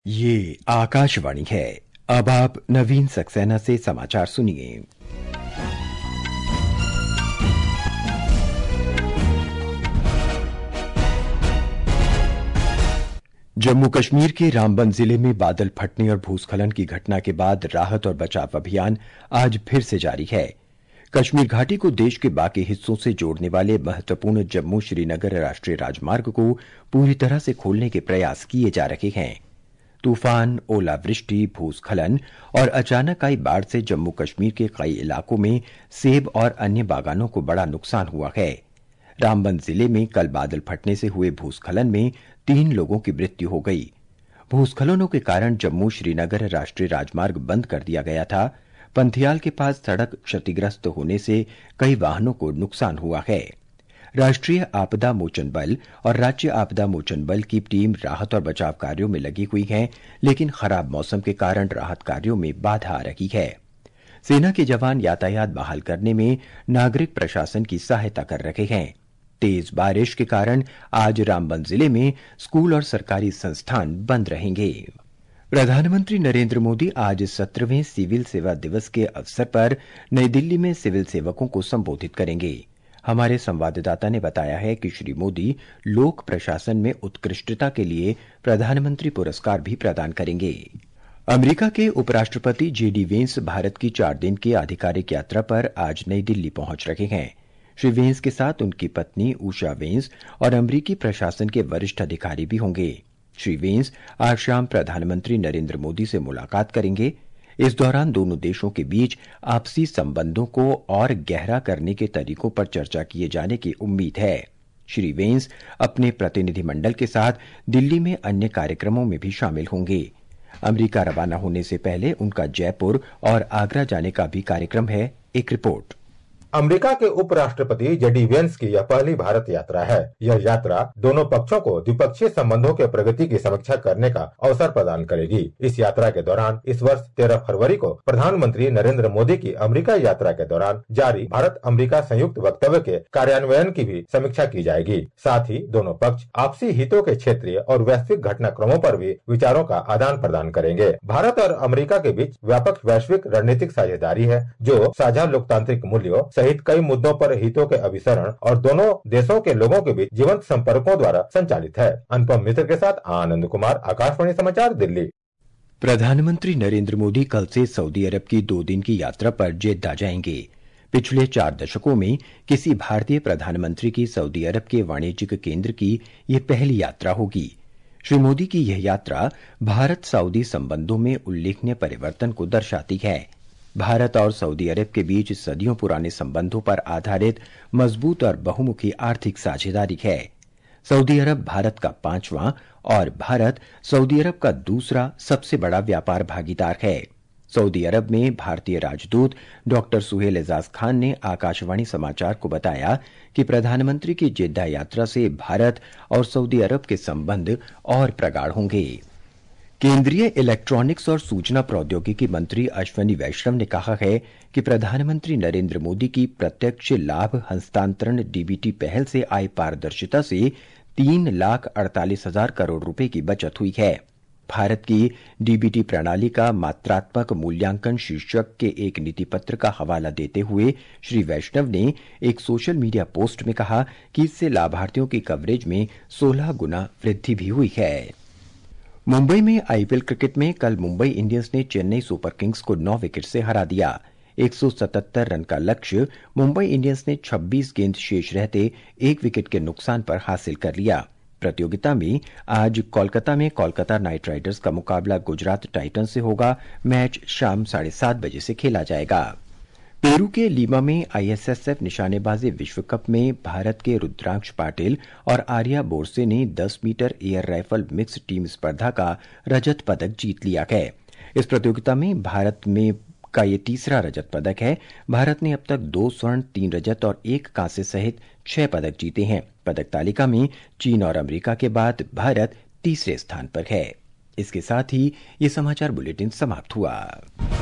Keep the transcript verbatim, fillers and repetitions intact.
ये आकाशवाणी है। अब आप नवीन सक्सेना से समाचार सुनिए। जम्मू कश्मीर के रामबन जिले में बादल फटने और भूस्खलन की घटना के बाद राहत और बचाव अभियान आज फिर से जारी है। कश्मीर घाटी को देश के बाकी हिस्सों से जोड़ने वाले महत्वपूर्ण जम्मू श्रीनगर राष्ट्रीय राजमार्ग को पूरी तरह से खोलने के प्रयास किए जा रहे हैं। तूफान, ओलावृष्टि, भूस्खलन और अचानक आई बाढ़ से जम्मू कश्मीर के कई इलाकों में सेब और अन्य बागानों को बड़ा नुकसान हुआ है। रामबन जिले में कल बादल फटने से हुए भूस्खलन में तीन लोगों की मृत्यु हो गई। भूस्खलनों के कारण जम्मू श्रीनगर राष्ट्रीय राजमार्ग बंद कर दिया गया था। पंथियाल के पास सड़क क्षतिग्रस्त होने से कई वाहनों को नुकसान हुआ है। राष्ट्रीय आपदा मोचन बल और राज्य आपदा मोचन बल की टीम राहत और बचाव कार्यों में लगी हुई है, लेकिन खराब मौसम के कारण राहत कार्यों में बाधा आ रही है। सेना के जवान यातायात बहाल करने में नागरिक प्रशासन की सहायता कर रहे हैं। तेज बारिश के कारण आज रामबन जिले में स्कूल और सरकारी संस्थान बंद रहेंगे। प्रधानमंत्री नरेंद्र मोदी आज सत्रहवें सिविल सेवा दिवस के अवसर पर नई दिल्ली में सिविल सेवकों को संबोधित करेंगे। हमारे संवाददाता ने बताया है कि श्री मोदी लोक प्रशासन में उत्कृष्टता के लिए प्रधानमंत्री पुरस्कार भी प्रदान करेंगे। अमेरिका के उपराष्ट्रपति जेडी वेंस भारत की चार दिन की आधिकारिक यात्रा पर आज नई दिल्ली पहुंच रहे हैं। श्री वेंस के साथ उनकी पत्नी उषा वेंस और अमेरिकी प्रशासन के वरिष्ठ अधिकारी भी होंगे। श्री वेंस आज शाम प्रधानमंत्री नरेंद्र मोदी से मुलाकात करेंगे। इस दौरान दोनों देशों के बीच आपसी संबंधों को और गहरा करने के तरीकों पर चर्चा किए जाने की उम्मीद है। श्री वेंस अपने प्रतिनिधिमंडल के साथ दिल्ली में अन्य कार्यक्रमों में भी शामिल होंगे। अमेरिका रवाना होने से पहले उनका जयपुर और आगरा जाने का भी कार्यक्रम है। एक रिपोर्ट। अमेरिका के उपराष्ट्रपति जेडी वेंस की यह पहली भारत यात्रा है। यह यात्रा दोनों पक्षों को द्विपक्षीय संबंधों के प्रगति की समीक्षा करने का अवसर प्रदान करेगी। इस यात्रा के दौरान इस वर्ष तेरह फरवरी को प्रधानमंत्री नरेंद्र मोदी की अमेरिका यात्रा के दौरान जारी भारत अमेरिका संयुक्त वक्तव्य के कार्यान्वयन की भी समीक्षा की जाएगी। साथ ही दोनों पक्ष आपसी हितों के क्षेत्रीय और वैश्विक घटनाक्रमों पर भी विचारों का आदान प्रदान करेंगे। भारत और अमेरिका के बीच व्यापक वैश्विक रणनीतिक साझेदारी है, जो साझा लोकतांत्रिक मूल्यों सहित कई मुद्दों पर हितों के अभिसरण और दोनों देशों के लोगों के बीच जीवंत संपर्कों द्वारा संचालित है। अनुपम मित्र के साथ आनंद कुमार, आकाशवाणी समाचार, दिल्ली। प्रधानमंत्री नरेंद्र मोदी कल से सऊदी अरब की दो दिन की यात्रा पर जेद्दा जाएंगे। पिछले चार दशकों में किसी भारतीय प्रधानमंत्री की सऊदी अरब के वाणिज्यिक केंद्र की यह पहली यात्रा होगी। श्री मोदी की यह यात्रा भारत सऊदी संबंधों में उल्लेखनीय परिवर्तन को दर्शाती है। भारत और सऊदी अरब के बीच सदियों पुराने संबंधों पर आधारित मजबूत और बहुमुखी आर्थिक साझेदारी है। सऊदी अरब भारत का पांचवां और भारत सऊदी अरब का दूसरा सबसे बड़ा व्यापार भागीदार है। सऊदी अरब में भारतीय राजदूत डॉक्टर सुहेल एजाज खान ने आकाशवाणी समाचार को बताया कि प्रधानमंत्री की जेद्दा यात्रा से भारत और सऊदी अरब के संबंध और प्रगाढ़ होंगे। केंद्रीय इलेक्ट्रॉनिक्स और सूचना प्रौद्योगिकी मंत्री अश्वनी वैष्णव ने कहा है कि प्रधानमंत्री नरेंद्र मोदी की प्रत्यक्ष लाभ हस्तांतरण डीबीटी पहल से आई पारदर्शिता से तीन लाख अड़तालीस हजार करोड़ रुपए की बचत हुई है। भारत की डीबीटी प्रणाली का मात्रात्मक मूल्यांकन शीर्षक के एक नीति पत्र का हवाला देते हुए श्री वैष्णव ने एक सोशल मीडिया पोस्ट में कहा कि इससे लाभार्थियों की कवरेज में सोलह गुना वृद्धि भी हुई है। मुंबई में आईपीएल क्रिकेट में कल मुंबई इंडियंस ने चेन्नई सुपर किंग्स को नौ विकेट से हरा दिया। एक सौ सतहत्तर रन का लक्ष्य मुंबई इंडियंस ने छब्बीस गेंद शेष रहते एक विकेट के नुकसान पर हासिल कर लिया। प्रतियोगिता में आज कोलकाता में कोलकाता नाइट राइडर्स का मुकाबला गुजरात टाइटंस से होगा। मैच शाम साढ़े सात बजे से खेला जाएगा। पेरू के लीमा में आईएसएसएफ निशानेबाजी विश्व कप में भारत के रुद्रांश पाटिल और आर्या बोरसे ने दस metre air rifle mix team स्पर्धा का रजत पदक जीत लिया है। इस प्रतियोगिता में भारत में का ये तीसरा रजत पदक है। भारत ने अब तक दो स्वर्ण, तीन रजत और एक कांस्य सहित छह पदक जीते हैं। पदक तालिका में चीन और अमेरिका के बाद भारत तीसरे स्थान पर है। इसके साथ ही ये समाचार बुलेटिन समाप्त हुआ।